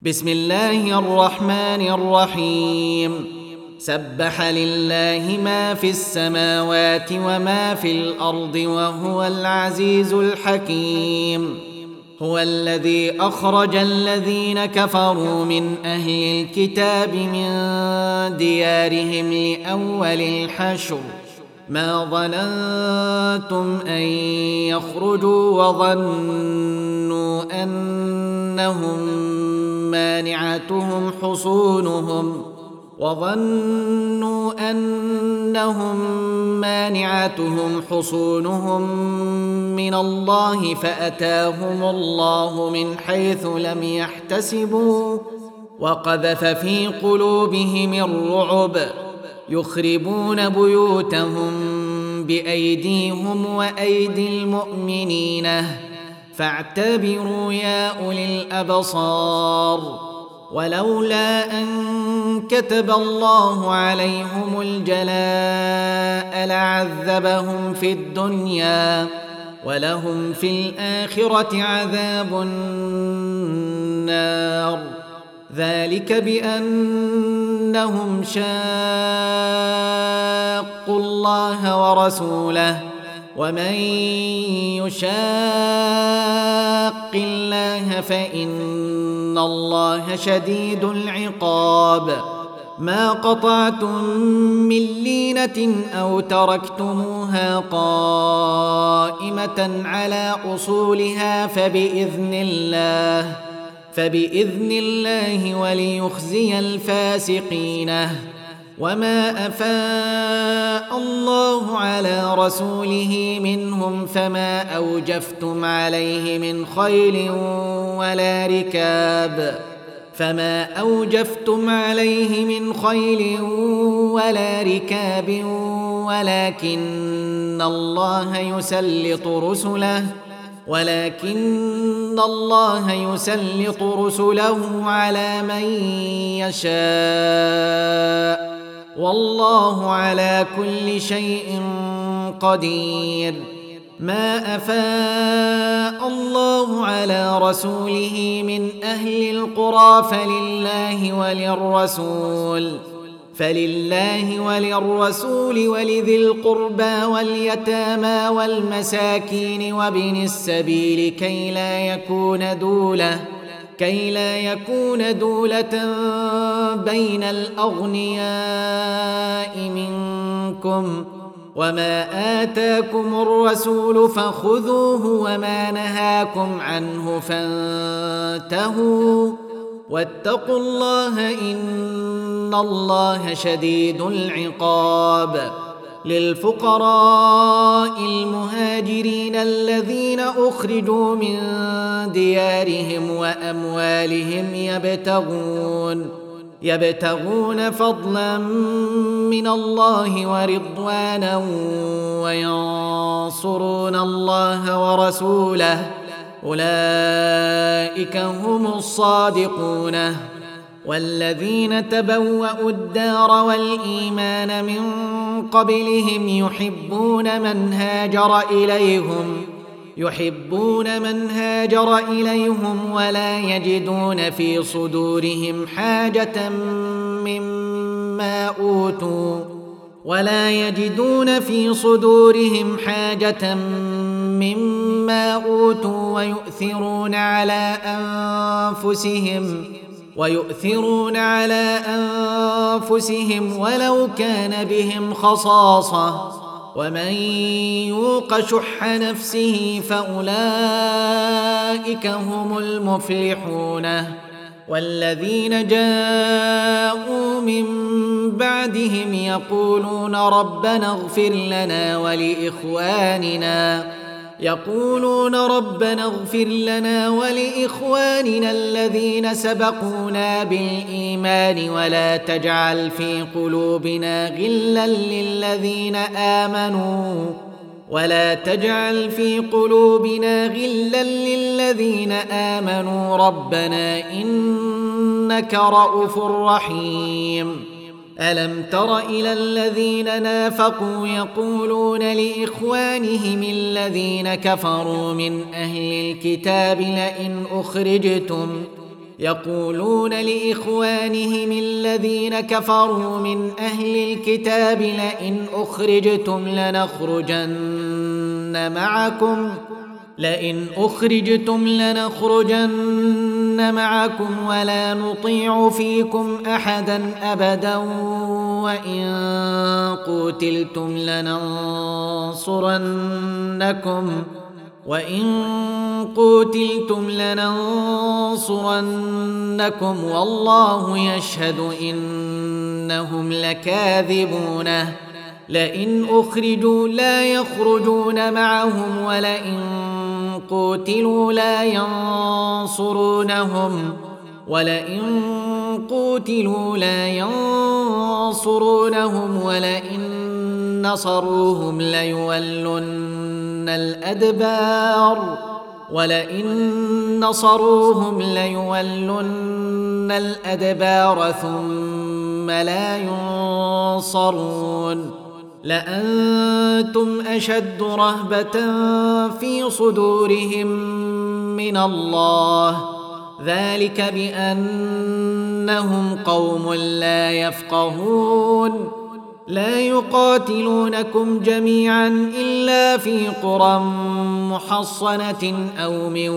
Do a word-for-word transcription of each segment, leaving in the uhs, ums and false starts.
بسم الله الرحمن الرحيم سبح لله ما في السماوات وما في الأرض وهو العزيز الحكيم. هو الذي أخرج الذين كفروا من أهل الكتاب من ديارهم لأول الحشر ما ظننتم أن يخرجوا وظنوا أنهم مانعتهم حصونهم وظنوا أنهم مانعتهم حصونهم من الله فأتاهم الله من حيث لم يحتسبوا وقذف في قلوبهم الرعب يخربون بيوتهم بأيديهم وأيدي المؤمنين فاعتبروا يا أولي الأبصار. ولولا أن كتب الله عليهم الجلاء لعذبهم في الدنيا ولهم في الآخرة عذاب النار ذلك بأنهم شاقوا الله ورسوله ومن يشاق الله فإن الله شديد العقاب. ما قطعتم من لينة أو تركتموها قائمة على أصولها فبإذن الله فبإذن الله وليخزي الفاسقين. وما أفاء الله على رسوله منهم فما أوجفتم عليه من خيل ولا ركاب فما أوجفتم عليه من خيل ولا ركاب ولكن الله يسلط رسله ولكن الله يسلط رسله على من يشاء والله على كل شيء قدير. ما أفاء الله على رسوله من أهل القرى فلله وللرسول فلله وللرسول ولذي القربى واليتامى والمساكين وابن السبيل كي لا يكون دولة كي لا يكون دولة بين الأغنياء منكم. وما آتاكم الرسول فخذوه وما نهاكم عنه فانتهوا واتقوا الله إن الله شديد العقاب. للفقراء المهاجرين الذين أخرجوا من ديارهم وأموالهم يبتغون يبتغون فضلا من الله ورضوانا وينصرون الله ورسوله أولئك هم الصادقون. والذين تبوأوا الدار والإيمان من قبلهم يحبون من هاجر إليهم يحبون من هاجر إليهم ولا يجدون في صدورهم حاجة مما أوتوا ولا يجدون في صدورهم حاجة مما أوتوا ويؤثرون على أنفسهم ويؤثرون على أنفسهم ولو كان بهم خصاصة ومن يوق شح نفسه فأولئك هم المفلحون. والذين جاءوا من بعدهم يقولون ربنا اغفر لنا ولإخواننا يقولون ربنا اغفر لنا ولإخواننا الذين سبقونا بالإيمان ولا تجعل في قلوبنا غلا للذين آمنوا ولا تجعل في قلوبنا غلا للذين آمنوا ربنا إنك رؤوف رحيم. ألم تر إلى الذين نافقوا يقولون لإخوانهم الذين كفروا من أهل الكتاب لئن أخرجتم يقولون لإخوانهم الذين كفروا من أهل الكتاب لئن أخرجتم لنخرجن معكم لئن أخرجتم لنخرجن معكم ولا نطيع فيكم أحدا أبدا وإن قتلتم لننصرنكم وإن قتلتم لننصرنكم والله يشهد إنهم لكاذبون لئن أخرجوا لا يخرجون معهم ولئن قتلوا لا ينصرونهم ولئن قتلوا لا ينصرونهم ولئن نصروهم ليولن الأدبار ولئن نصروهم ليولن الأدبار ثم لا ينصرون لأنتم أشد رهبة في صدورهم من الله ذلك بأنهم قوم لا يفقهون لا يقاتلونكم جميعا إلا في قرى محصنة أو من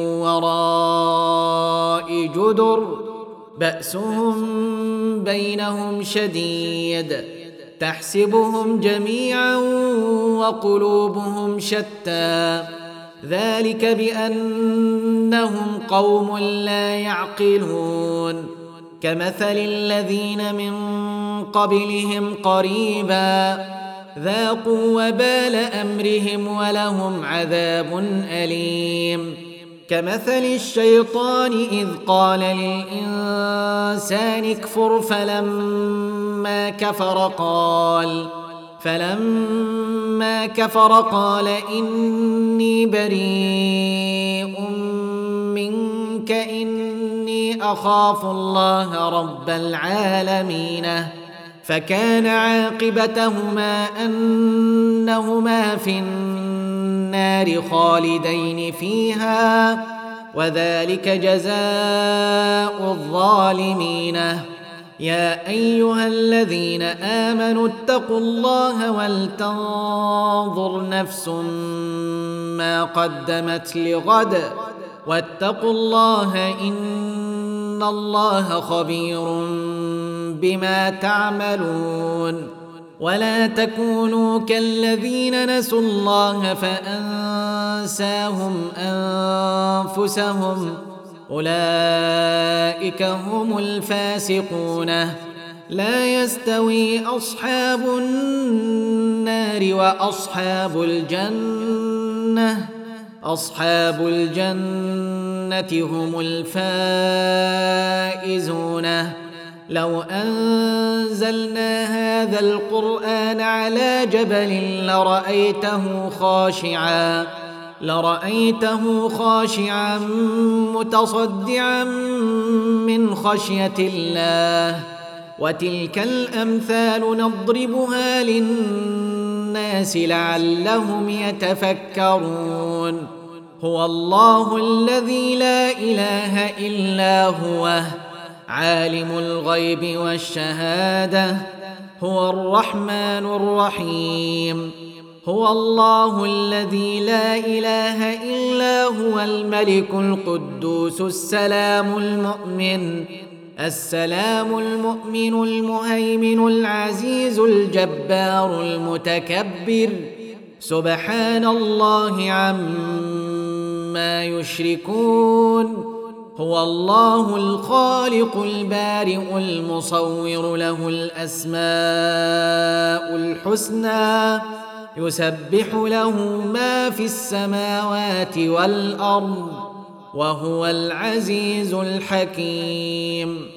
وراء جدر بأسهم بينهم شديد تحسبهم جميعا وقلوبهم شتى ذلك بأنهم قوم لا يعقلون كمثل الذين من قبلهم قريبا ذاقوا وبال أمرهم ولهم عذاب أليم كمثل الشيطان إذ قال للإنسان اكفر فلما كفر قال فلما كفر قال إني بريء منك إني أخاف الله رب العالمين فكان عاقبتهما أنهما في النار خالدين فيها وذلك جزاء الظالمين يا أيها الذين آمنوا اتقوا الله ولتنظر نفس ما قدمت لغد واتقوا الله إن الله خبير بما تعملون ولا تكونوا كالذين نسوا الله فأنساهم أنفسهم أولئك هم الفاسقون لا يستوي أصحاب النار وأصحاب الجنة أصحاب الجنة هم الفائزون لو أنزلنا هذا القرآن على جبل لرأيته خاشعا لرأيته خاشعا متصدعا من خشية الله وتلك الأمثال نضربها للناس لعلهم يتفكرون هو الله الذي لا إله إلا هو عالم الغيب والشهادة هو الرحمن الرحيم هو الله الذي لا إله إلا هو الملك القدوس السلام المؤمن السلام المؤمن المهيمن العزيز الجبار المتكبر سبحان الله عما يشركون هو الله الخالق البارئ المصور له الأسماء الحسنى يسبح له ما في السماوات والأرض وهو العزيز الحكيم